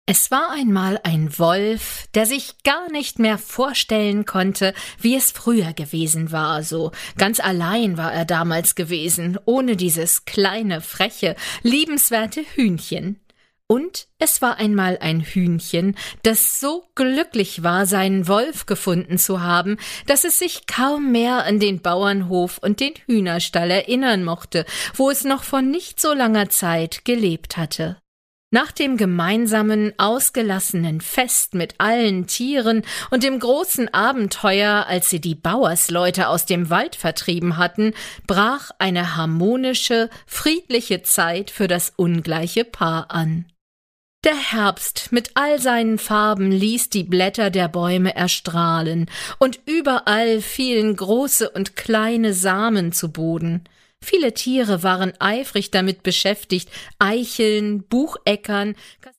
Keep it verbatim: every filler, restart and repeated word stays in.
Es war einmal ein Wolf, der sich gar nicht mehr vorstellen konnte, wie es früher gewesen war, so ganz allein war er damals gewesen, ohne dieses kleine, freche, liebenswerte Hühnchen. Und es war einmal ein Hühnchen, das so glücklich war, seinen Wolf gefunden zu haben, dass es sich kaum mehr an den Bauernhof und den Hühnerstall erinnern mochte, wo es noch vor nicht so langer Zeit gelebt hatte. Nach dem gemeinsamen, ausgelassenen Fest mit allen Tieren und dem großen Abenteuer, als sie die Bauersleute aus dem Wald vertrieben hatten, brach eine harmonische, friedliche Zeit für das ungleiche Paar an. Der Herbst mit all seinen Farben ließ die Blätter der Bäume erstrahlen, und überall fielen große und kleine Samen zu Boden. Viele Tiere waren eifrig damit beschäftigt, Eicheln, Bucheckern,